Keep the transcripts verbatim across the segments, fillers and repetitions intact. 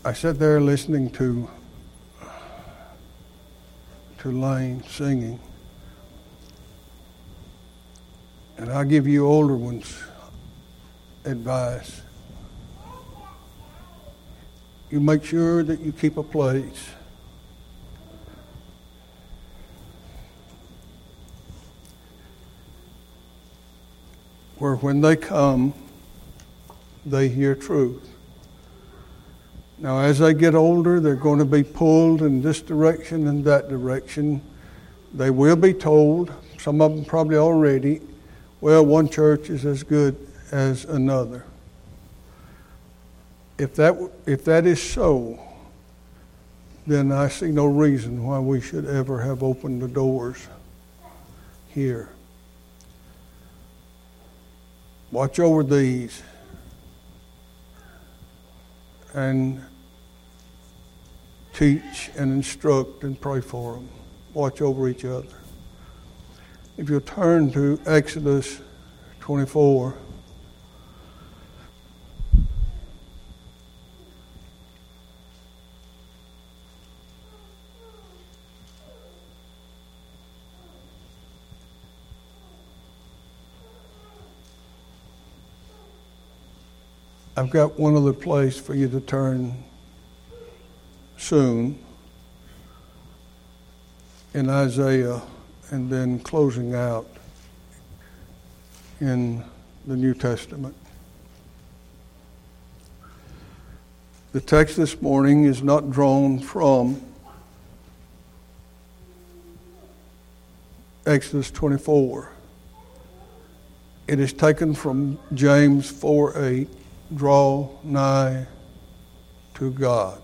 I sat there listening to to Lane singing. And I'll give you older ones advice. You make sure that you keep a place where when they come, they hear truth. Now, as they get older, they're going to be pulled in this direction and that direction. They will be told, some of them probably already, well, one church is as good as another. If that if that is so, then I see no reason why we should ever have opened the doors here. Watch over these and teach and instruct and pray for them. Watch over each other. If you'll turn to Exodus twenty-four. I've got one other place for you to turn soon in Isaiah, and then closing out in the New Testament. The text this morning is not drawn from Exodus twenty-four. It is taken from James four eight. Draw nigh to God.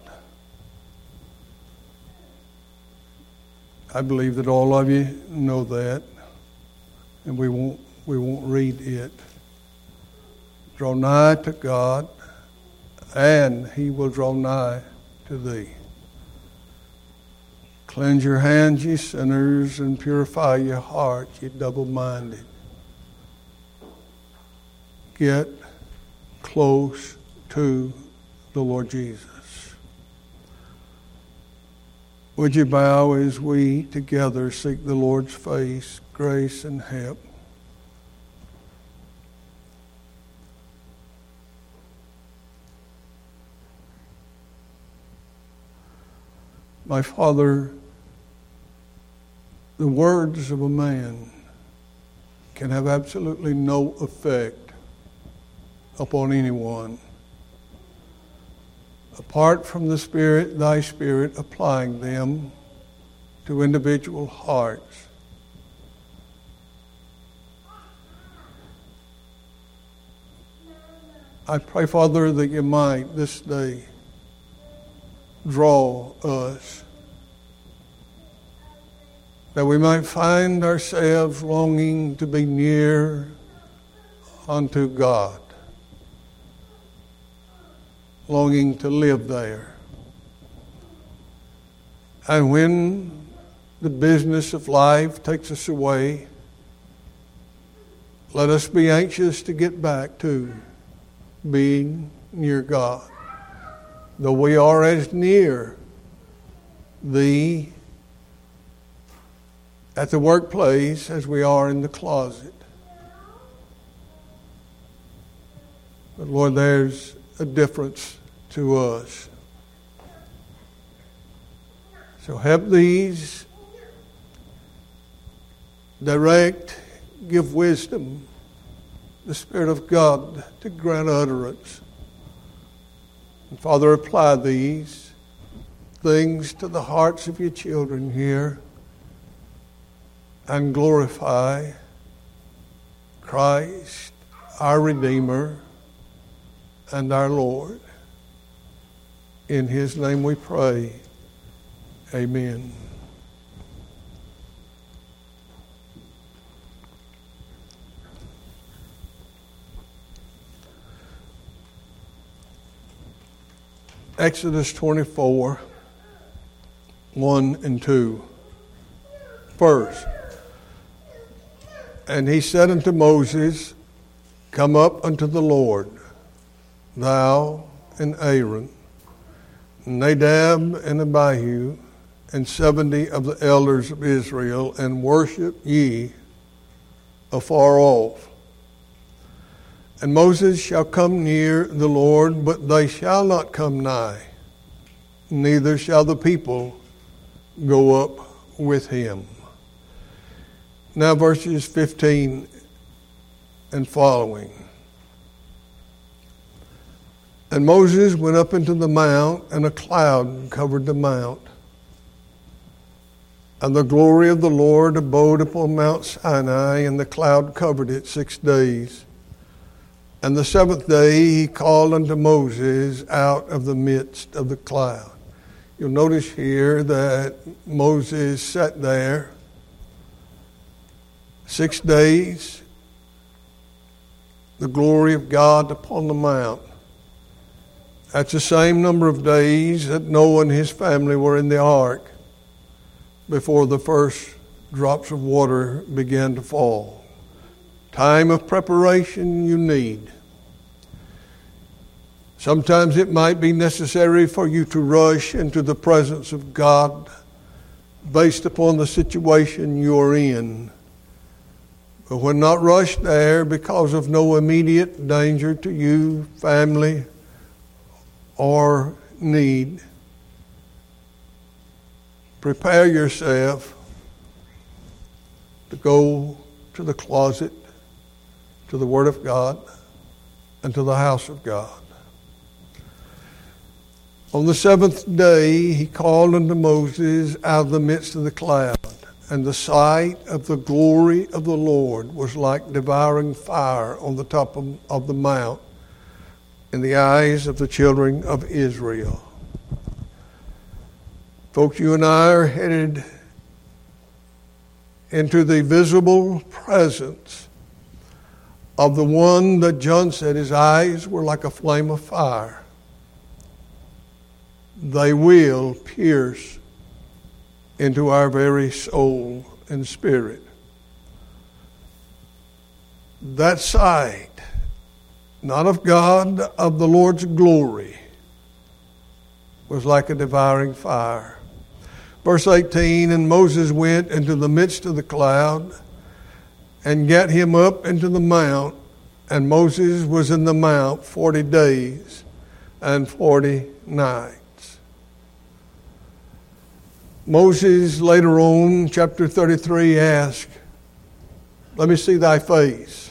I believe that all of you know that, and we won't we won't read it. Draw nigh to God, and He will draw nigh to thee. Cleanse your hands, ye sinners, and purify your hearts, ye double-minded. Get close to the Lord Jesus. Would you bow as we together seek the Lord's face, grace, and help? My Father, the words of a man can have absolutely no effect upon anyone apart from the Spirit, thy Spirit, applying them to individual hearts. I pray, Father, that you might this day draw us, that we might find ourselves longing to be near unto God, longing to live there. And when the business of life takes us away, let us be anxious to get back to being near God, though we are as near Thee at the workplace as we are in the closet. But Lord, there's a difference to us. So help these, direct, give wisdom, the Spirit of God to grant utterance. And Father, apply these things to the hearts of your children here and glorify Christ, our Redeemer and our Lord. In His name we pray. Amen. Exodus twenty-four, one and two. First, and he said unto Moses, Come up unto the Lord, thou and Aaron, Nadab and Abihu, and seventy of the elders of Israel, and worship ye afar off. And Moses shall come near the Lord, but they shall not come nigh, neither shall the people go up with him. Now verses fifteen and following. And Moses went up into the mount, and a cloud covered the mount. And the glory of the Lord abode upon Mount Sinai, and the cloud covered it six days. And the seventh day he called unto Moses out of the midst of the cloud. You'll notice here that Moses sat there six days, the glory of God upon the mount. That's the same number of days that Noah and his family were in the ark before the first drops of water began to fall. Time of preparation you need. Sometimes it might be necessary for you to rush into the presence of God based upon the situation you're in. But when not rushed there because of no immediate danger to you, family, or need, prepare yourself to go to the closet, to the Word of God, and to the house of God. On the seventh day he called unto Moses out of the midst of the cloud, and the sight of the glory of the Lord was like devouring fire on the top of, of the mount in the eyes of the children of Israel. Folks, you and I are headed into the visible presence of the one that John said his eyes were like a flame of fire. They will pierce into our very soul and spirit. That sight, not of God, of the Lord's glory, was like a devouring fire. Verse eighteen, and Moses went into the midst of the cloud and gat him up into the mount, and Moses was in the mount forty days and forty nights. Moses later on, chapter thirty-three, asked, let me see thy face.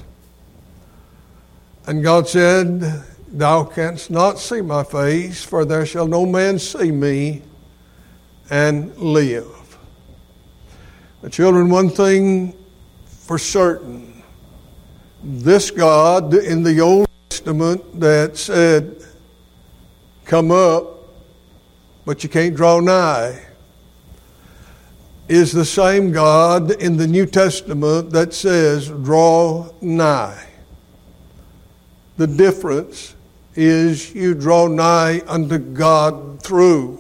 And God said, thou canst not see my face, for there shall no man see me and live. The children, one thing for certain, this God in the Old Testament that said, come up, but you can't draw nigh, is the same God in the New Testament that says, draw nigh. The difference is you draw nigh unto God through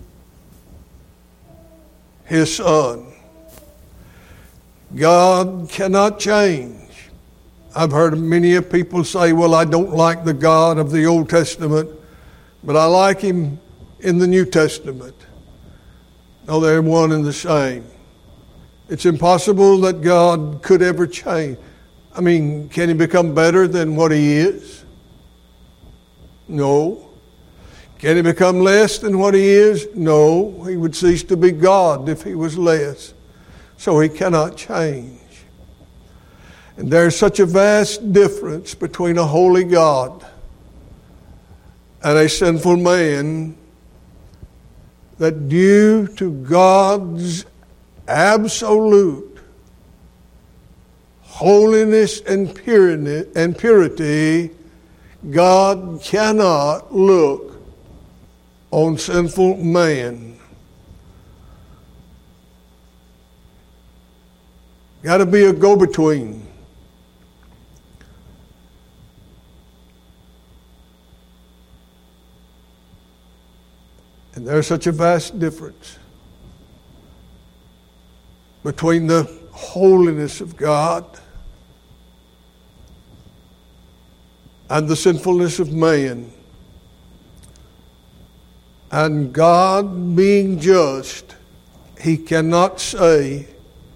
His Son. God cannot change. I've heard many people say, well, I don't like the God of the Old Testament, but I like Him in the New Testament. No, they're one and the same. It's impossible that God could ever change. I mean, can He become better than what He is? No. Can He become less than what He is? No. He would cease to be God if He was less. So He cannot change. And there's such a vast difference between a holy God and a sinful man that due to God's absolute holiness and purity, and purity, God cannot look on sinful man. Got to be a go-between. And there's such a vast difference between the holiness of God and the sinfulness of man. And God being just, He cannot say,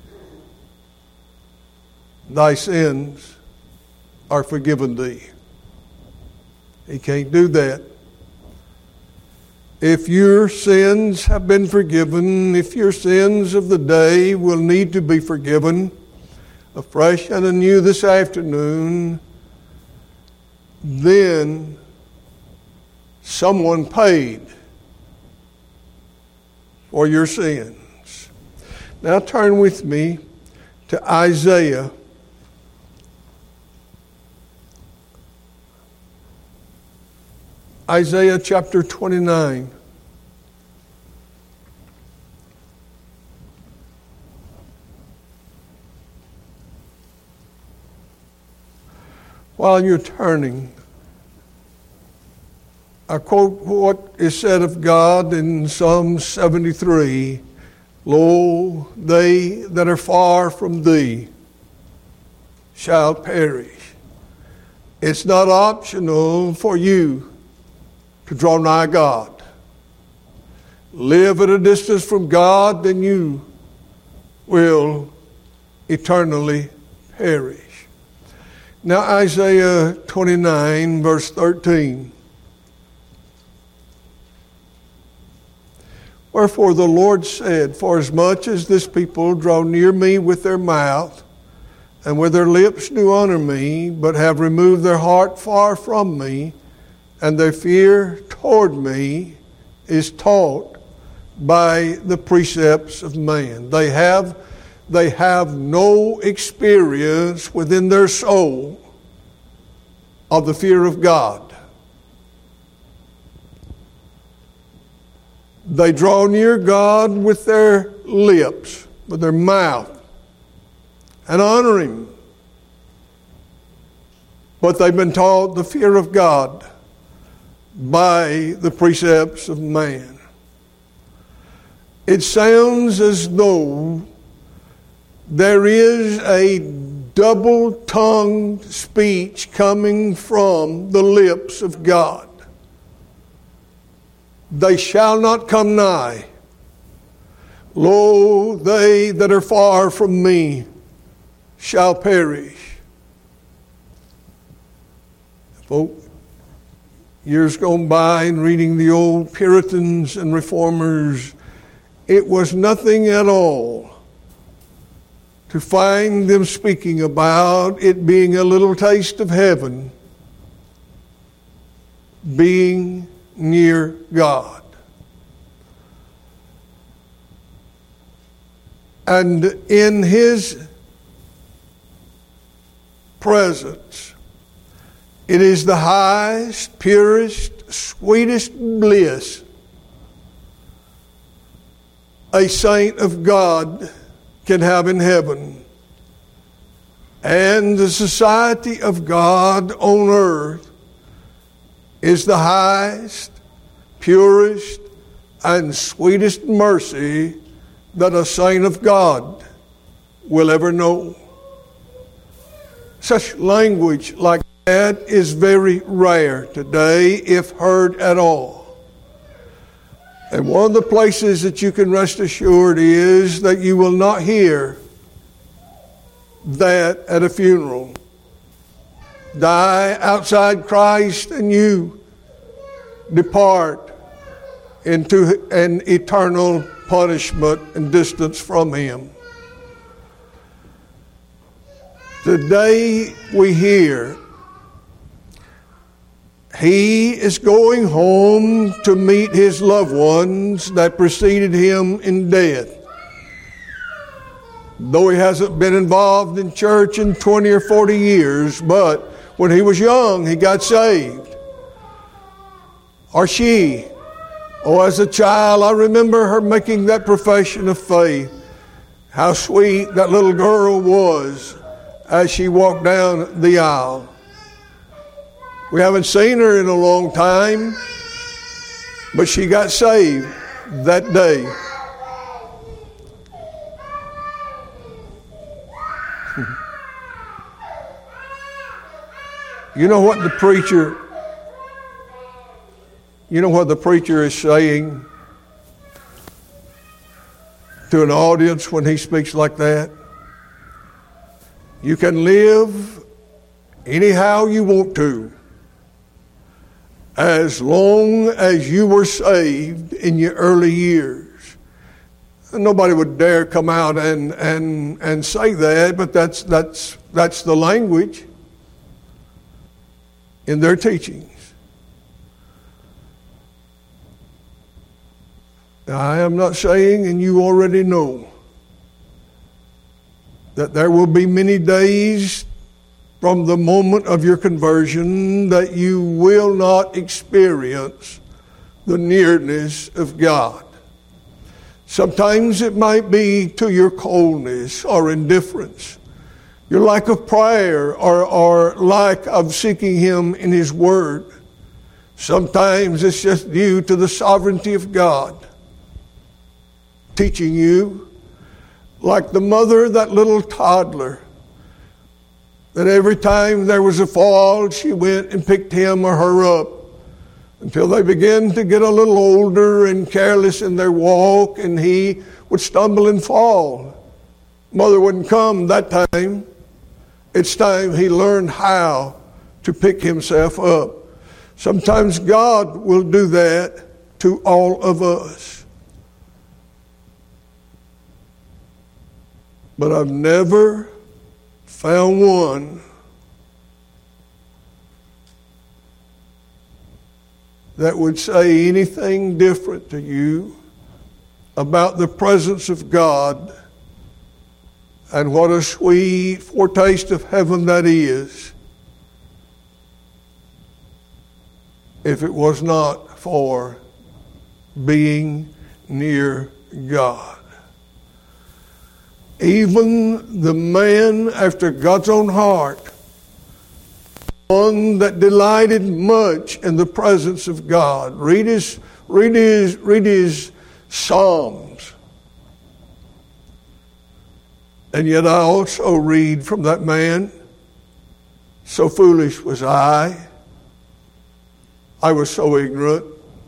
thy sins are forgiven thee. He can't do that. If your sins have been forgiven, if your sins of the day will need to be forgiven afresh and anew this afternoon, then someone paid for your sins. Now turn with me to Isaiah Isaiah chapter twenty-nine. While you're turning, I quote what is said of God in Psalm seventy-three. Lo, they that are far from thee shall perish. It's not optional for you to draw nigh God. Live at a distance from God, then you will eternally perish. Now Isaiah twenty-nine, verse thirteen. Wherefore the Lord said, forasmuch as this people draw near me with their mouth, and with their lips do honor me, but have removed their heart far from me, and their fear toward me is taught by the precepts of man. They have, they have no experience within their soul of the fear of God. They draw near God with their lips, with their mouth, and honor Him. But they've been taught the fear of God by the precepts of man. It sounds as though there is a double-tongued speech coming from the lips of God. They shall not come nigh. Lo, they that are far from me shall perish. Folk, years gone by in reading the old Puritans and Reformers, it was nothing at all to find them speaking about it being a little taste of heaven, being near God. And in His presence, it is the highest, purest, sweetest bliss a saint of God can have in heaven. And the society of God on earth is the highest, purest, and sweetest mercy that a saint of God will ever know. Such language like that is very rare today, if heard at all. And one of the places that you can rest assured is that you will not hear that at a funeral. Die outside Christ and you depart into an eternal punishment and distance from Him. Today we hear He is going home to meet His loved ones that preceded Him in death. Though he hasn't been involved in church in twenty or forty years, but when he was young, he got saved. Or she. Oh, as a child, I remember her making that profession of faith. How sweet that little girl was as she walked down the aisle. We haven't seen her in a long time, but she got saved that day. You know what the preacher You know what the preacher is saying to an audience when he speaks like that? You can live anyhow you want to, as long as you were saved in your early years. And nobody would dare come out and, and, and say that, but that's, that's, that's the language in their teachings. Now, I am not saying, and you already know, that there will be many days from the moment of your conversion that you will not experience the nearness of God. Sometimes it might be to your coldness or indifference, your lack of prayer or, or lack of seeking Him in His Word. Sometimes it's just due to the sovereignty of God teaching you, like the mother of that little toddler, that every time there was a fall, she went and picked him or her up until they began to get a little older and careless in their walk, and he would stumble and fall. Mother wouldn't come that time. It's time he learned how to pick himself up. Sometimes God will do that to all of us. But I've never found one that would say anything different to you about the presence of God and what a sweet foretaste of heaven that is, if it was not for being near God. Even the man after God's own heart, one that delighted much in the presence of God. Read his, read his, read his Psalms. And yet I also read from that man, so foolish was I. I was so ignorant.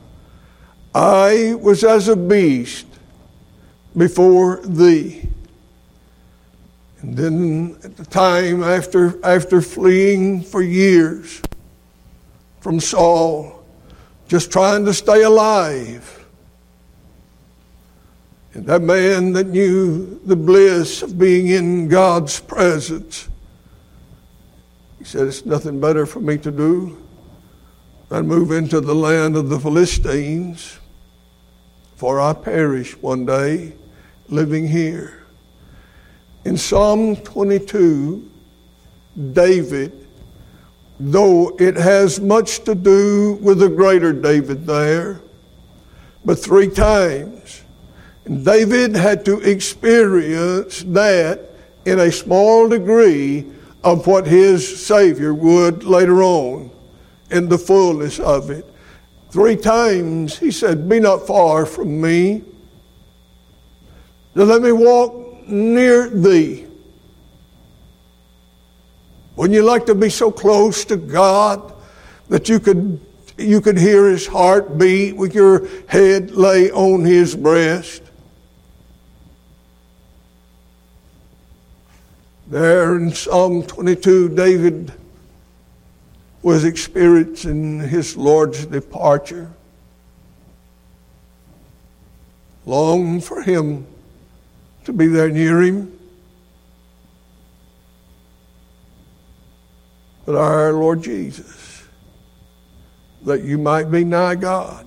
I was as a beast before thee. And then at the time after, after fleeing for years from Saul, just trying to stay alive, and that man that knew the bliss of being in God's presence, he said, it's nothing better for me to do than move into the land of the Philistines, for I perish one day living here. In Psalm twenty-two, David, though it has much to do with the greater David there, but three times, and David had to experience that in a small degree of what his Savior would later on in the fullness of it. Three times he said, be not far from me. Now let me walk near thee. Wouldn't you like to be so close to God that you could you could hear His heart beat with your head lay on His breast? There in Psalm twenty-two, David was experiencing his Lord's departure. Longed for Him to be there near Him. But our Lord Jesus, that you might be nigh God,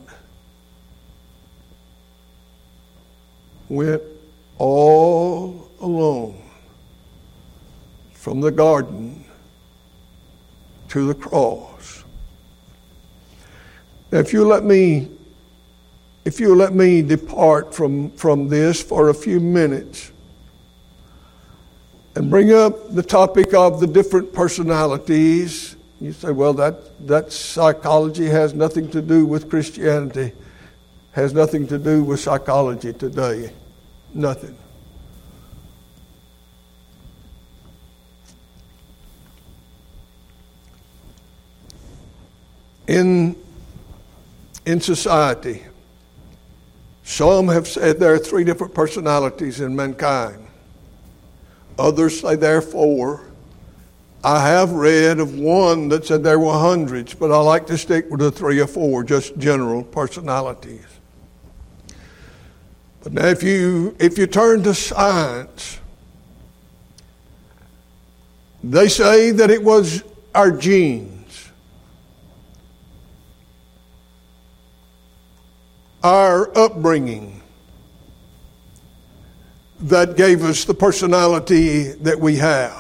went all alone from the garden to the cross. Now, if you let me If you let me depart from, from this for a few minutes and bring up the topic of the different personalities, you say, well, that, that psychology has nothing to do with Christianity, has nothing to do with psychology today. Nothing. In in society, some have said there are three different personalities in mankind. Others say there are four. I have read of one that said there were hundreds, but I like to stick with the three or four, just general personalities. But now if you, if you turn to science, they say that it was our genes, our upbringing, that gave us the personality that we have.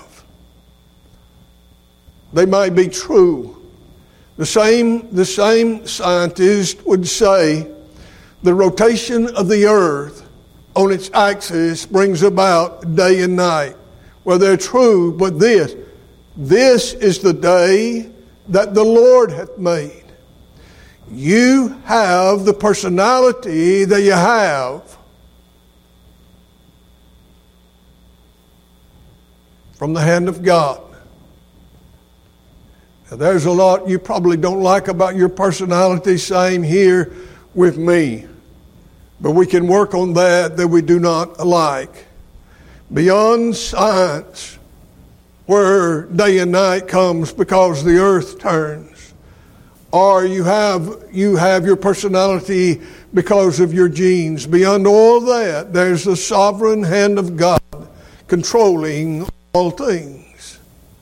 They might be true. The same, the same scientist would say the rotation of the earth on its axis brings about day and night. Well, they're true, but this, this is the day that the Lord hath made. You have the personality that you have from the hand of God. Now, there's a lot you probably don't like about your personality, same here with me. But we can work on that that we do not like. Beyond science, where day and night comes because the earth turns, or you have you have your personality because of your genes. Beyond all that, there's the sovereign hand of God controlling all things.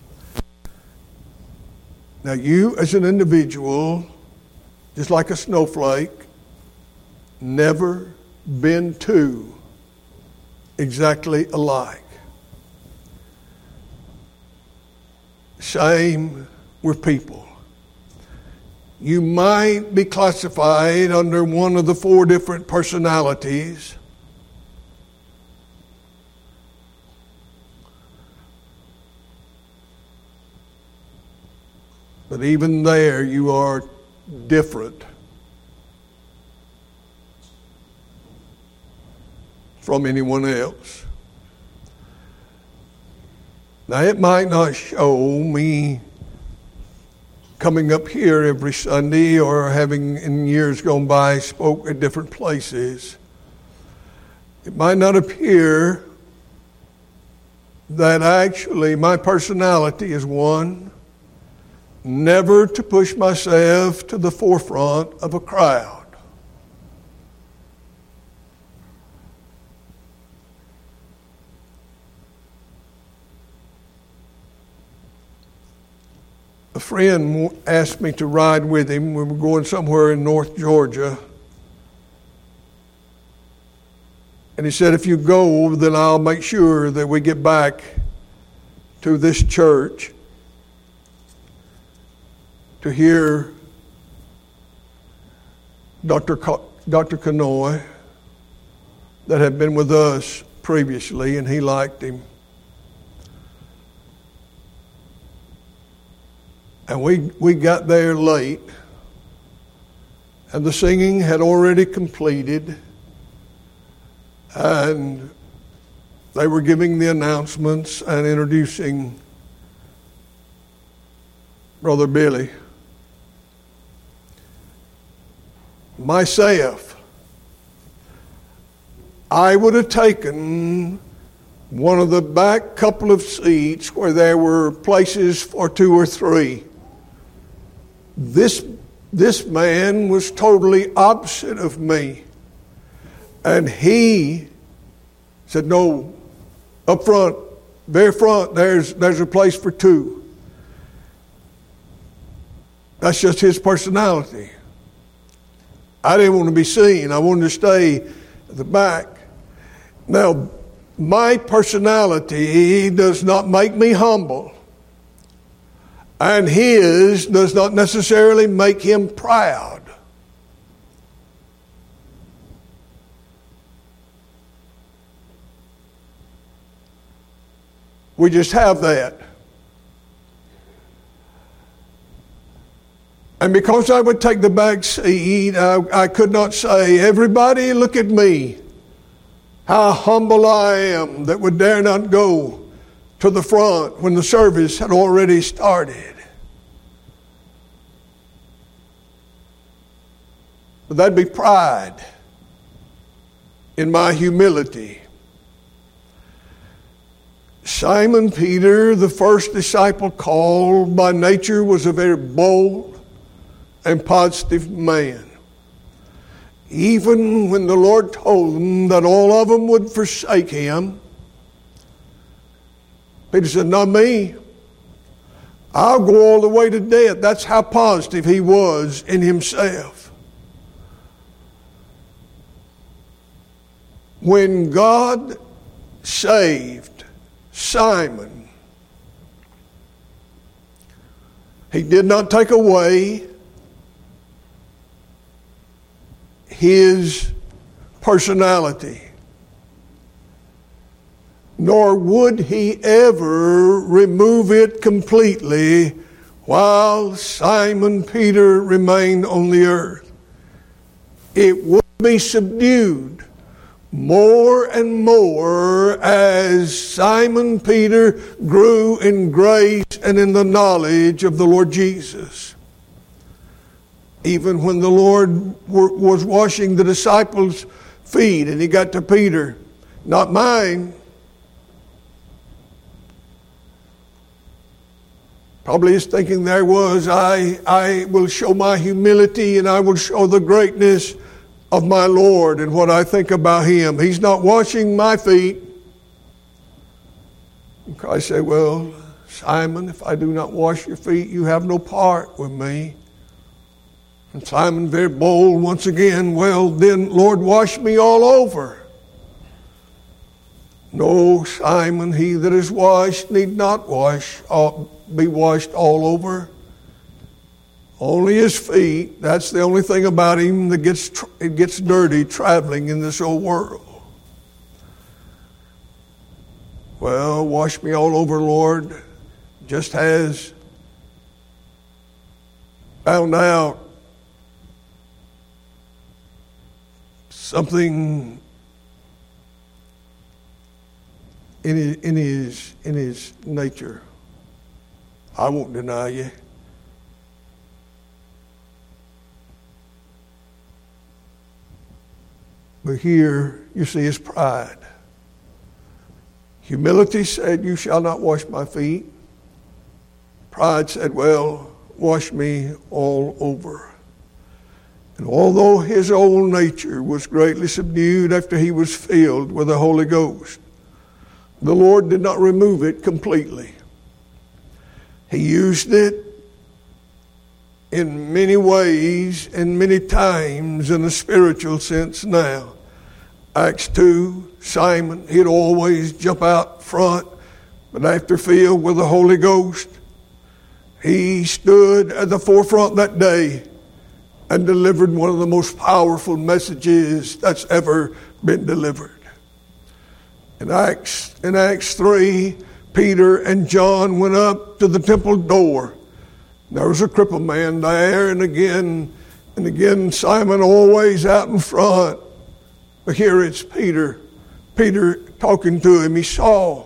Now you as an individual, just like a snowflake, never been two exactly alike. Same with people. You might be classified under one of the four different personalities. But even there, you are different from anyone else. Now, it might not show me coming up here every Sunday or having in years gone by spoke at different places. It might not appear that actually my personality is one never to push myself to the forefront of a crowd. A friend asked me to ride with him. We were going somewhere in North Georgia. And he said, if you go, then I'll make sure that we get back to this church to hear Doctor Co- Doctor Kanoy that had been with us previously, and he liked him. And we, we got there late, and the singing had already completed, and they were giving the announcements and introducing Brother Billy. Myself, I would have taken one of the back couple of seats where there were places for two or three. This, this man was totally opposite of me. And he said, no, up front, very front, there's, there's a place for two. That's just his personality. I didn't want to be seen. I wanted to stay at the back. Now, my personality does not make me humble. And his does not necessarily make him proud. We just have that. And because I would take the back seat, I, I could not say, everybody look at me. How humble I am that would dare not go to the front when the service had already started. But that'd be pride in my humility. Simon Peter, the first disciple called, by nature was a very bold and positive man. Even when the Lord told them that all of them would forsake him, Peter said, not me. I'll go all the way to death. That's how positive he was in himself. When God saved Simon, he did not take away his personality, nor would he ever remove it completely while Simon Peter remained on the earth. It would be subdued more and more as Simon Peter grew in grace and in the knowledge of the Lord Jesus. Even when the Lord was washing the disciples' feet and he got to Peter, not mine. Probably his thinking there was, I, I will show my humility and I will show the greatness of my Lord and what I think about him. He's not washing my feet. And Christ said, well, Simon, if I do not wash your feet, you have no part with me. And Simon, very bold once again, well, then, Lord, wash me all over. No, Simon, he that is washed need not wash, be washed all over. Only his feet. That's the only thing about him that gets it gets dirty traveling in this old world. Well, wash me all over, Lord. Just has found out something in his, in his in his nature. I won't deny you. But here you see his pride. Humility said, you shall not wash my feet. Pride said, well, wash me all over. And although his old nature was greatly subdued after he was filled with the Holy Ghost, the Lord did not remove it completely. He used it in many ways and many times in a spiritual sense now. Acts two, Simon, he'd always jump out front, but after filled with the Holy Ghost, he stood at the forefront that day and delivered one of the most powerful messages that's ever been delivered. In Acts, in Acts three, Peter and John went up to the temple door. There was a crippled man there, and again, and again, Simon always out in front. But here it's Peter. Peter talking to him. He saw,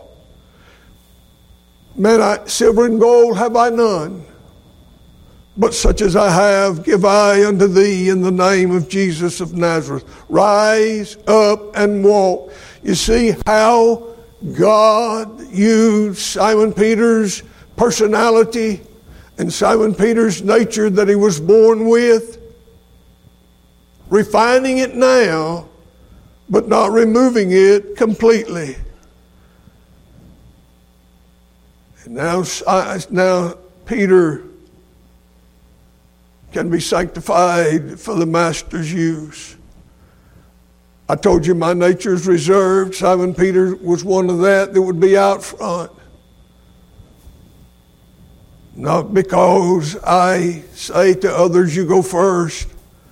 man, I, silver and gold have I none, but such as I have give I unto thee in the name of Jesus of Nazareth. Rise up and walk. You see how God used Simon Peter's personality and Simon Peter's nature that he was born with, refining it now, but not removing it completely. And now, now Peter can be sanctified for the Master's use. I told you my nature is reserved. Simon Peter was one of that that would be out front. Not because I say to others, you go first.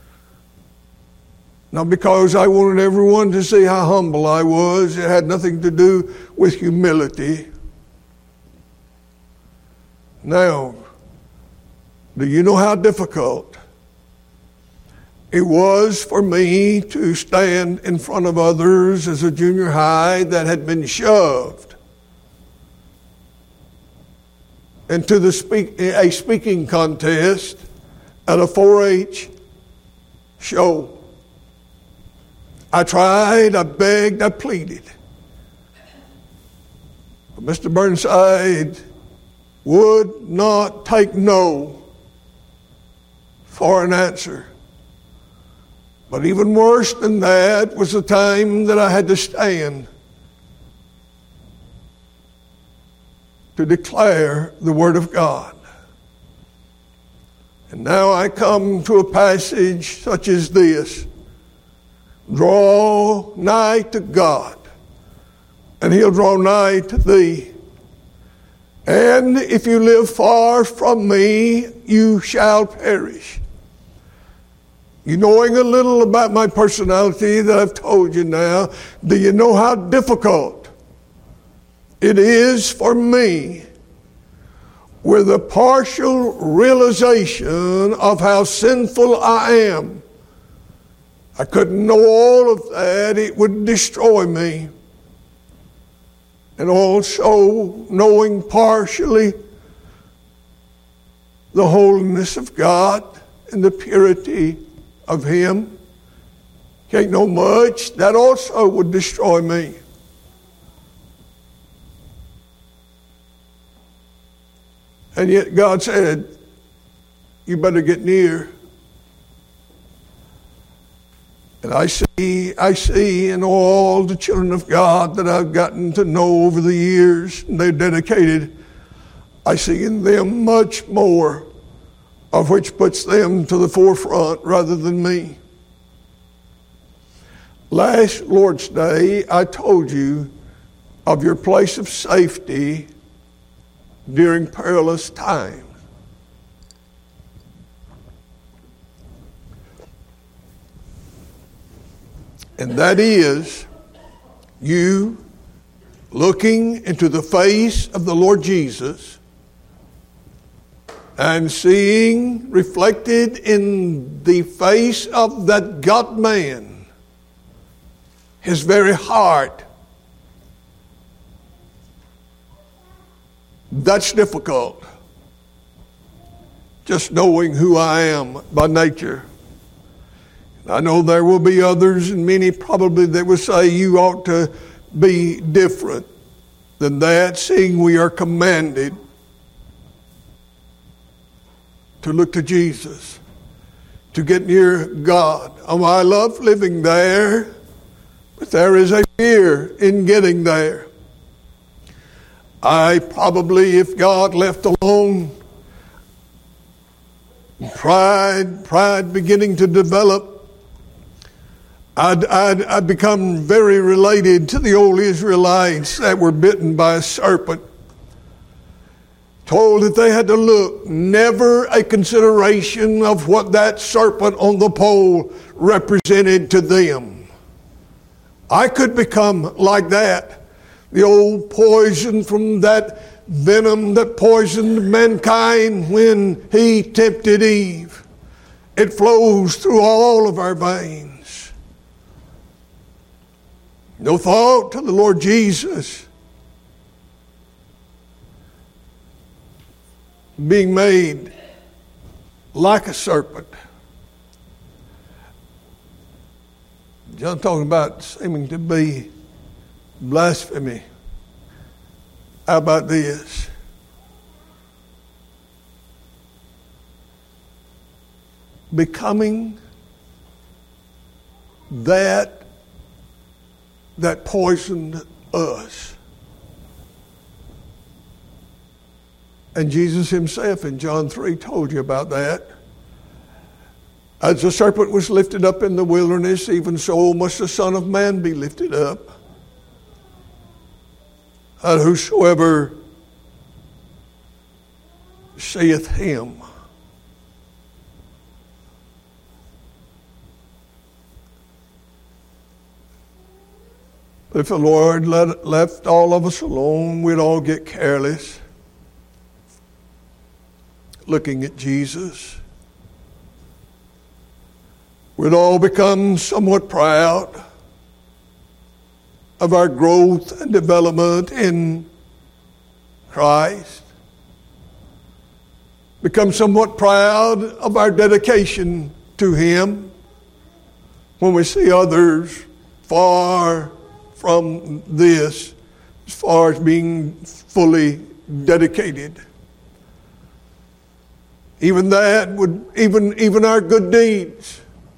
Not because I wanted everyone to see how humble I was. It had nothing to do with humility. Now, do you know how difficult it was for me to stand in front of others as a junior high that had been shoved into the speak, a speaking contest at a four H show. I tried, I begged, I pleaded. But Mister Burnside would not take no for an answer. But even worse than that was the time that I had to stand to declare the Word of God. And now I come to a passage such as this. Draw nigh to God, and He'll draw nigh to thee. And if you live far from me, you shall perish. You knowing a little about my personality that I've told you now, do you know how difficult it is for me with a partial realization of how sinful I am? I couldn't know all of that. It would destroy me. And also knowing partially the holiness of God and the purity of Him. Can't know much. That also would destroy me. And yet God said, you better get near. And I see, I see in all the children of God that I've gotten to know over the years, and they're dedicated, I see in them much more of which puts them to the forefront rather than me. Last Lord's Day, I told you of your place of safety during perilous times. And that is you looking into the face of the Lord Jesus and seeing reflected in the face of that God-man His very heart. That's difficult. Just knowing who I am by nature. I know there will be others, and many probably that will say you ought to be different than that, seeing we are commanded to look to Jesus, to get near God. Oh, I love living there, but there is a fear in getting there. I probably, if God left alone, pride, pride beginning to develop, I'd, I'd, I'd become very related to the old Israelites that were bitten by a serpent. Told that they had to look, never a consideration of what that serpent on the pole represented to them. I could become like that. The old poison from that venom that poisoned mankind when he tempted Eve. It flows through all of our veins. No thought to the Lord Jesus being made like a serpent. John talking about seeming to be blasphemy. How about this? Becoming that that poisoned us. And Jesus Himself in John three told you about that. As the serpent was lifted up in the wilderness, even so must the Son of Man be lifted up. And whosoever seeth Him if the Lord let, left all of us alone, we'd all get careless looking at Jesus. We'd all become somewhat proud of our growth and development in Christ. Become somewhat proud of our dedication to Him. when we see others far from this, as far as being fully dedicated. Even that would, even, even our good deeds,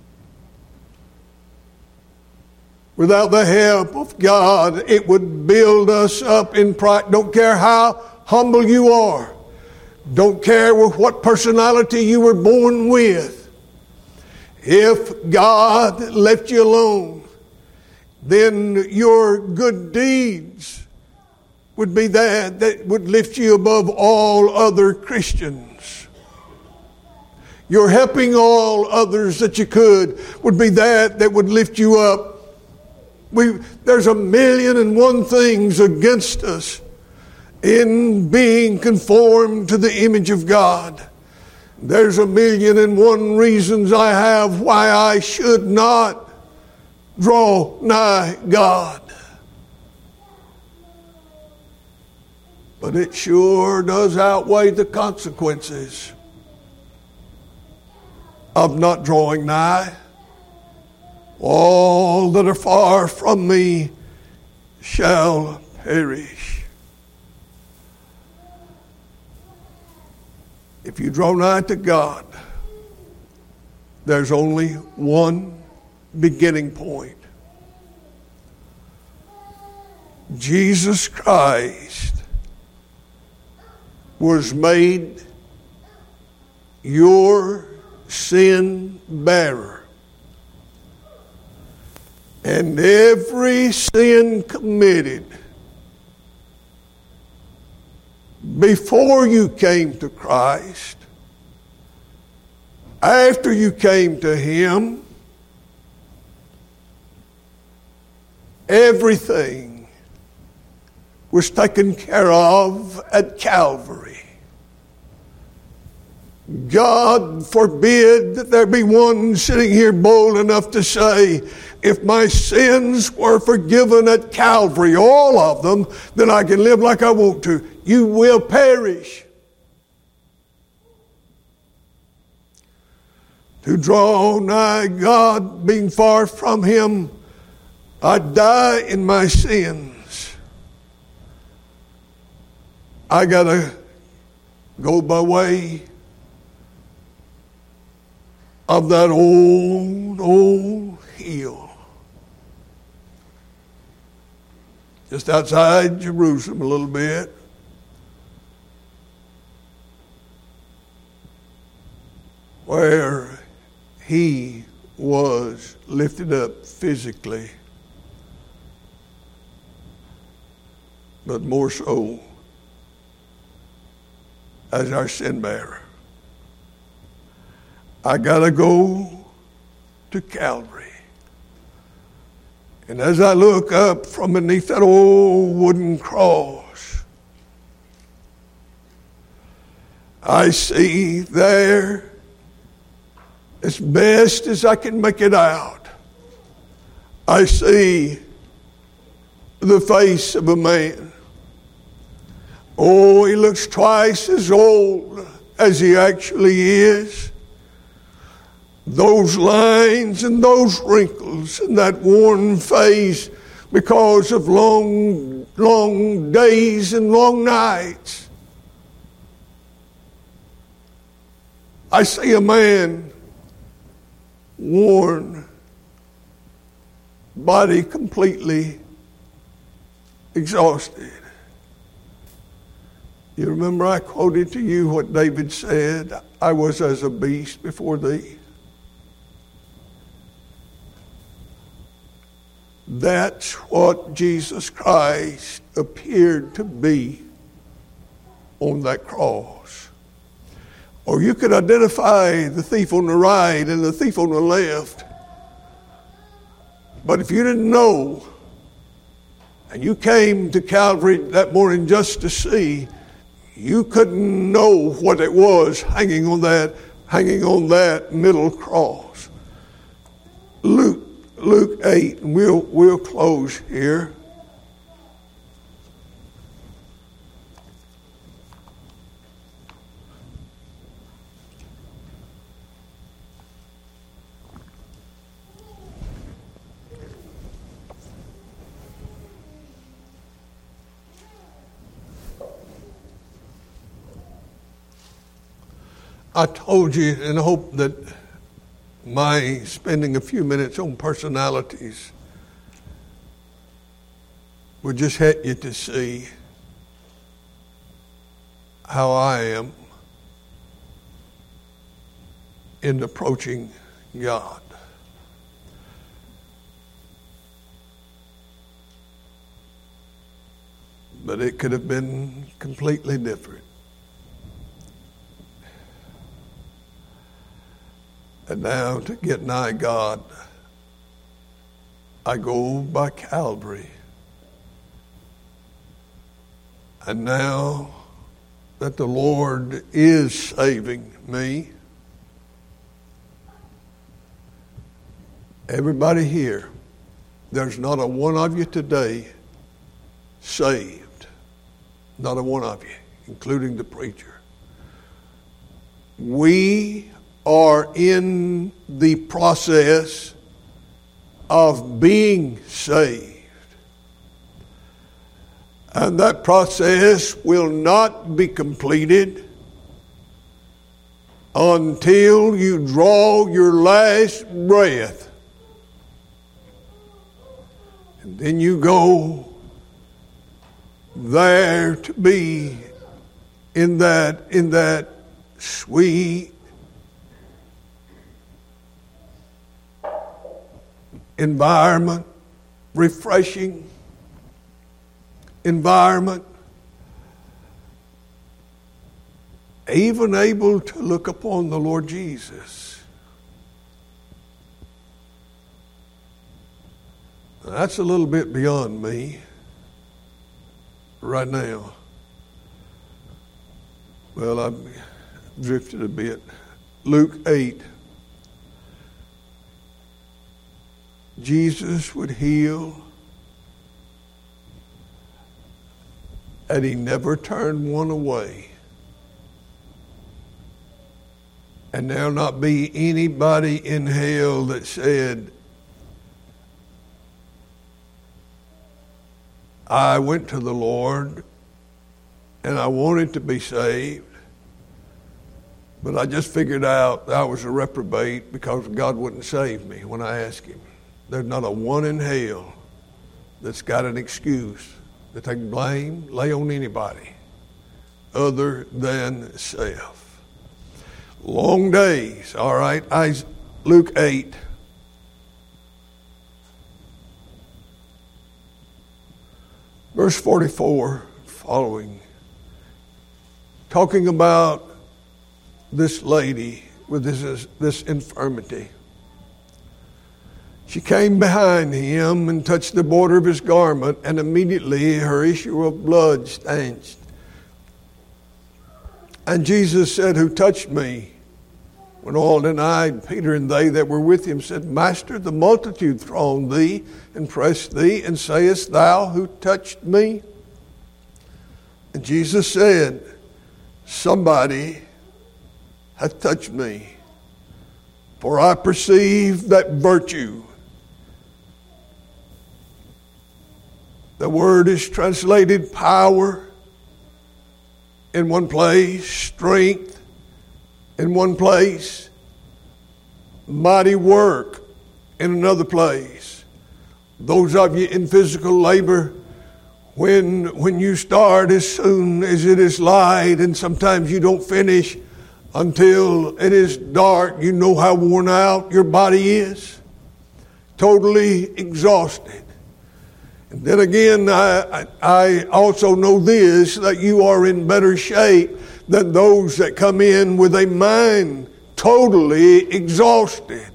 without the help of God, it would build us up in pride. Don't care how humble you are. Don't care with what personality you were born with. If God left you alone, then your good deeds would be that that would lift you above all other Christians. Your helping all others that you could would be that that would lift you up. We, there's a million and one things against us in being conformed to the image of God. There's a million and one reasons I have why I should not draw nigh God. But it sure does outweigh the consequences of not drawing nigh. All that are far from me shall perish. If you draw nigh to God, there's only one beginning point. Jesus Christ was made your sin bearer. And every sin committed before you came to Christ, after you came to Him, everything was taken care of at Calvary. God forbid that there be one sitting here bold enough to say, if my sins were forgiven at Calvary, all of them, then I can live like I want to. You will perish. To draw nigh God, being far from Him, I die in my sins. I got to go by way of that old, old hill. Just outside Jerusalem a little bit. Where He was lifted up physically, but more so as our sin bearer. I gotta go to Calvary. And as I look up from beneath that old wooden cross, I see there, as best as I can make it out, I see the face of a man. Oh, he looks twice as old as he actually is. Those lines and those wrinkles and that worn face because of long, long days and long nights. I see a man, worn, body completely exhausted. You remember I quoted to you what David said, I was as a beast before thee. That's what Jesus Christ appeared to be on that cross. Or you could identify the thief on the right and the thief on the left. But if you didn't know, and you came to Calvary that morning just to see, you couldn't know what it was hanging on that, hanging on that middle cross. Luke Luke eight, and we'll, we'll close here. I told you in hope that my spending a few minutes on personalities would just help you to see how I am in approaching God. But it could have been completely different. And now to get nigh God, I go by Calvary. And now that the Lord is saving me, everybody here, there's not a one of you today saved. Not a one of you, including the preacher. We are in the process of being saved. And that process will not be completed until you draw your last breath. And then you go there to be in that in that sweet environment, refreshing environment, even able to look upon the Lord Jesus. Now, that's a little bit beyond me right now. Well, I've drifted a bit. Luke eight. Jesus would heal, and he never turned one away. And there'll not be anybody in hell that said, I went to the Lord and I wanted to be saved, but I just figured out I was a reprobate because God wouldn't save me when I asked him. There's not a one in hell that's got an excuse that they can blame, lay on anybody other than self. Long days, all right, Luke eight. Verse forty-four following, talking about this lady with this, this infirmity. She came behind him and touched the border of his garment, and immediately her issue of blood stanched. And Jesus said, who touched me? When all denied, Peter and they that were with him said, Master, the multitude throng thee and press thee, and sayest thou, who touched me? And Jesus said, somebody hath touched me, for I perceive that virtue. The word is translated power in one place, strength in one place, mighty work in another place. Those of you in physical labor, when when you start as soon as it is light, and sometimes you don't finish until it is dark, you know how worn out your body is, totally exhausted. And then again, I, I also know this, that you are in better shape than those that come in with a mind totally exhausted.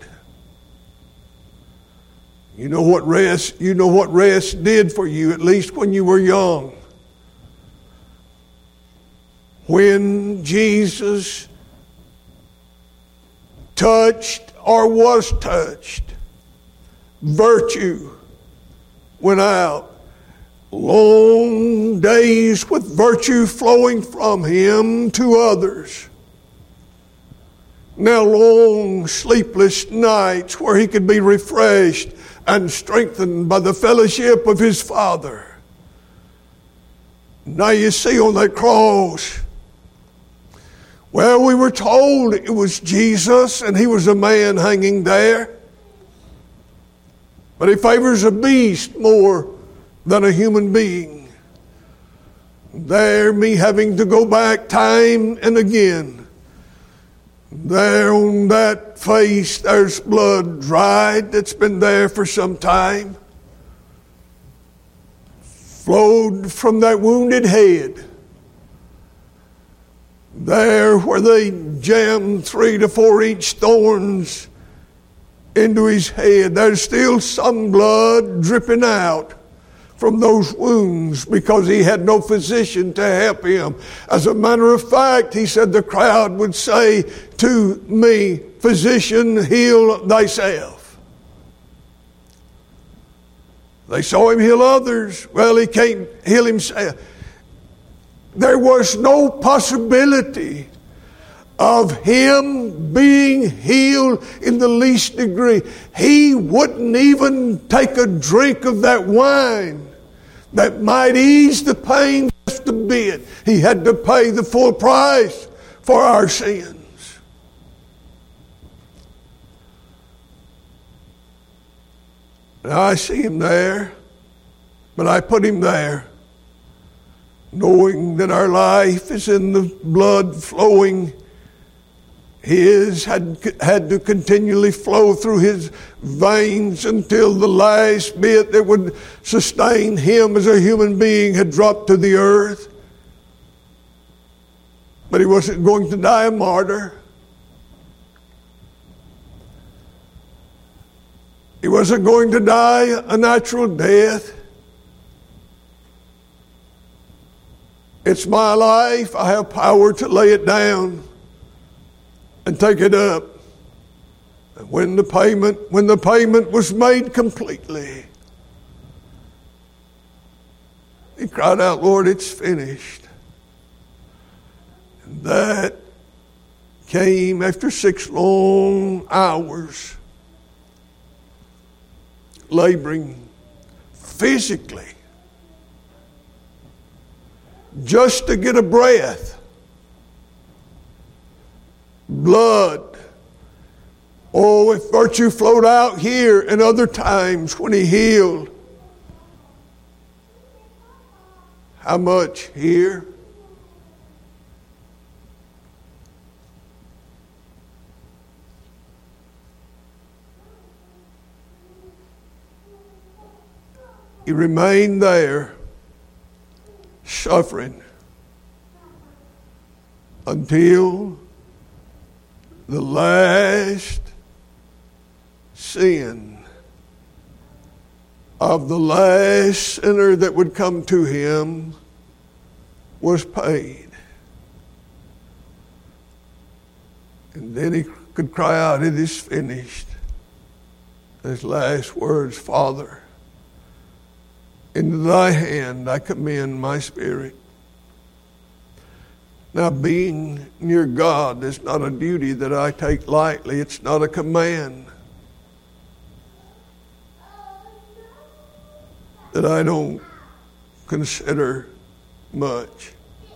You know what rest, you know what rest did for you, at least when you were young. When Jesus touched or was touched, virtue went out. Long days with virtue flowing from him to others. Now long sleepless nights where he could be refreshed and strengthened by the fellowship of his Father. Now you see on that cross Well, we were told it was Jesus and he was a man hanging there. But he favors a beast more than a human being. There, me having to go back time and again. There on that face, there's blood dried that's been there for some time. Flowed from that wounded head. There where they jammed three to four inch thorns into his head, there's still some blood dripping out from those wounds because he had no physician to help him. As a matter of fact, he said the crowd would say to me, "Physician, heal thyself." They saw him heal others. Well, he can't heal himself. There was no possibility of him being healed in the least degree. He wouldn't even take a drink of that wine that might ease the pain just a bit. He had to pay the full price for our sins. Now I see him there, but I put him there knowing that our life is in the blood flowing. His had, had to continually flow through his veins until the last bit that would sustain him as a human being had dropped to the earth. But he wasn't going to die a martyr. He wasn't going to die a natural death. It's my life. I have power to lay it down and take it up. And when the payment, when the payment was made completely, he cried out, "Lord, it's finished." And that came after six long hours laboring physically just to get a breath. Blood. Oh, if virtue flowed out here and other times when he healed, how much here? He remained there, suffering, until the last sin of the last sinner that would come to him was paid. And then he could cry out, "It is finished." His last words, "Father, into thy hand I commend my spirit." Now, being near God is not a duty that I take lightly. It's not a command that I don't consider much.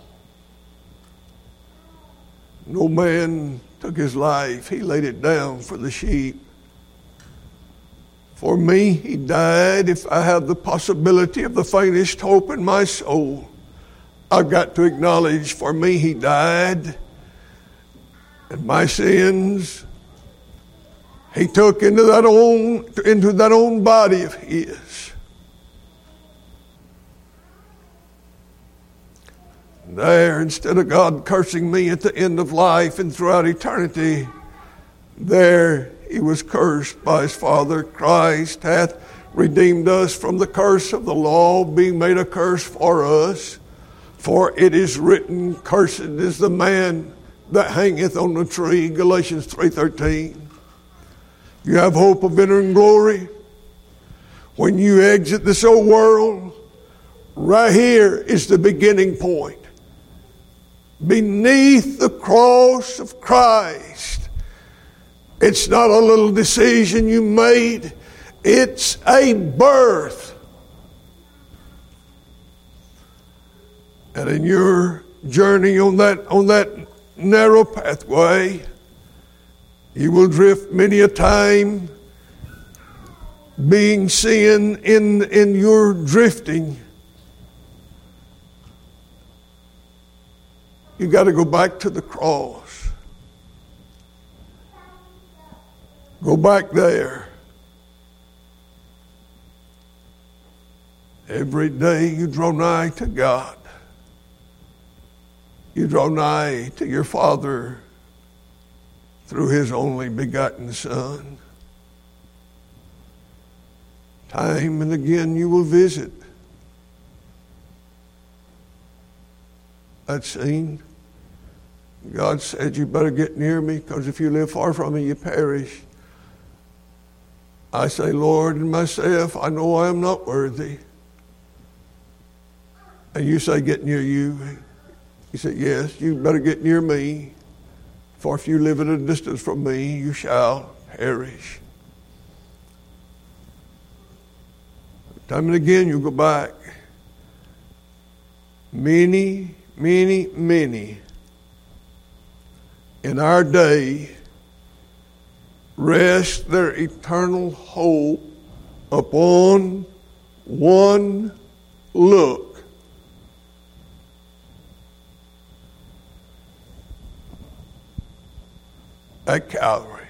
No man took his life. He laid it down for the sheep. For me, he died. If I have the possibility of the faintest hope in my soul, I've got to acknowledge, for me, he died. And my sins, he took into that own, into that own body of his. There, instead of God cursing me at the end of life and throughout eternity, there he was cursed by his Father. Christ hath redeemed us from the curse of the law, being made a curse for us. For it is written, "Cursed is the man that hangeth on the tree," Galatians three thirteen. You have hope of entering glory. When you exit this old world, right here is the beginning point. Beneath the cross of Christ, it's not a little decision you made. It's a birth. And in your journey on that on that narrow pathway. You will drift many a time, being sin in, in your drifting. You got to go back to the cross. Go back there. Every day you draw nigh to God. You draw nigh to your Father through His only begotten Son. Time and again you will visit that scene. God said, you better get near me, because if you live far from me, you perish. I say, Lord, in myself, I know I am not worthy. And you say, get near you. He said, yes, you better get near me, for if you live at a distance from me, you shall perish. Time and again you go back. Many, many, many in our day rest their eternal hope upon one look. At Calvary.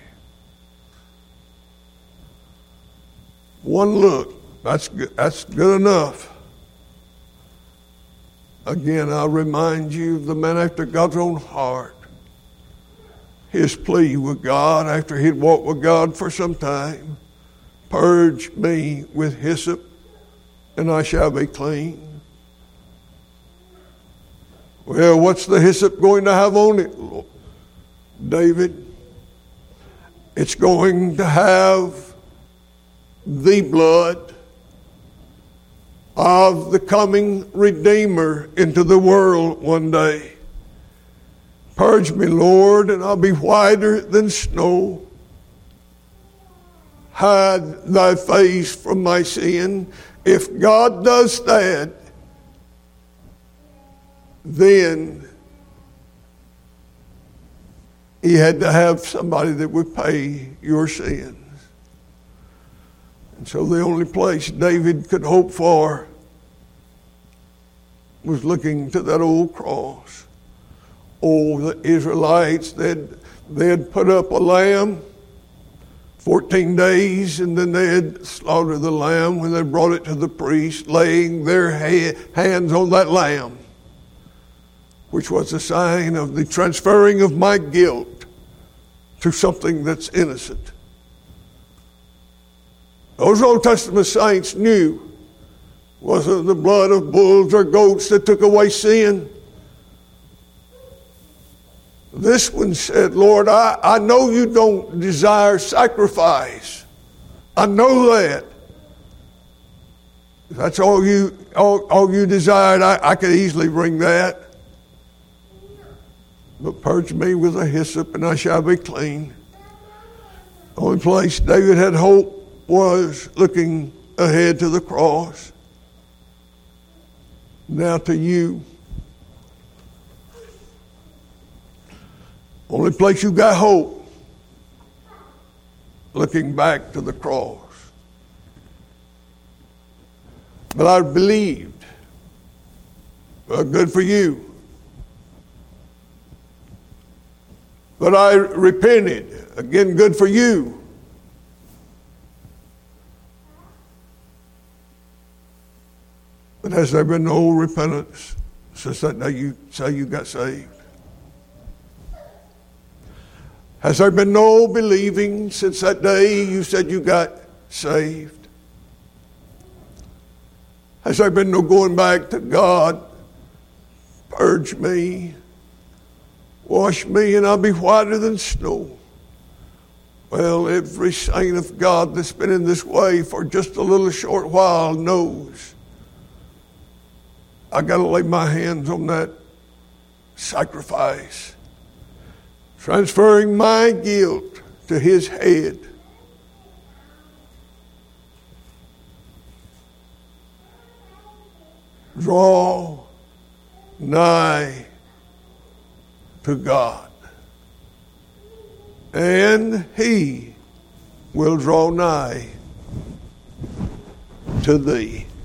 One look. That's good. That's good enough. Again, I'll remind you of the man after God's own heart. His plea with God after he'd walked with God for some time. Purge me with hyssop, and I shall be clean. Well, what's the hyssop going to have on it, David? It's going to have the blood of the coming Redeemer into the world one day. Purge me, Lord, and I'll be whiter than snow. Hide thy face from my sin. If God does that, then He had to have somebody that would pay your sins. And so the only place David could hope for was looking to that old cross. Oh, the Israelites, they'd, they'd put up a lamb fourteen days, and then they'd slaughter the lamb when they brought it to the priest, laying their ha- hands on that lamb, which was a sign of the transferring of my guilt to something that's innocent. Those Old Testament saints knew it wasn't the blood of bulls or goats that took away sin. This one said, Lord, I, I know you don't desire sacrifice. I know that. If that's all you all, all you desired, I, I could easily bring that. But purge me with a hyssop, and I shall be clean. The only place David had hope was looking ahead to the cross. Now to you. Only place you got hope, looking back to the cross. But I believed. Well, good for you. But I repented. Again, good for you. But has there been no repentance since that day you say you got saved? Has there been no believing since that day you said you got saved? Has there been no going back to God? Purge me, wash me, and I'll be whiter than snow. Well, every saint of God that's been in this way for just a little short while knows I got to lay my hands on that sacrifice, transferring my guilt to His head. Draw nigh to God, and he will draw nigh to thee.